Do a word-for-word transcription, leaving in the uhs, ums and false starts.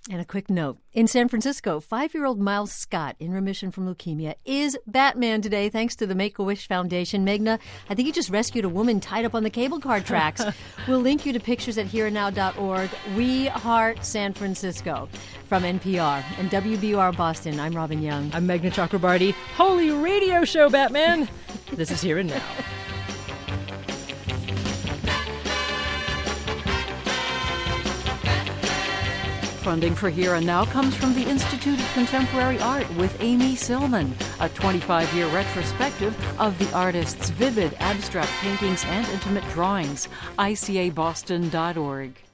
And a quick note. In San Francisco, five-year-old Miles Scott, in remission from leukemia, is Batman today, thanks to the Make-A-Wish Foundation. Megna, I think he just rescued a woman tied up on the cable car tracks. We'll link you to pictures at here and now dot org. We Heart San Francisco. From N P R and W B U R Boston, I'm Robin Young. I'm Megna Chakrabarty. Holy radio show, Batman! This is Here and Now. Funding for Here and Now comes from the Institute of Contemporary Art with Amy Silman, a twenty-five-year retrospective of the artist's vivid abstract paintings and intimate drawings. I C A Boston dot org.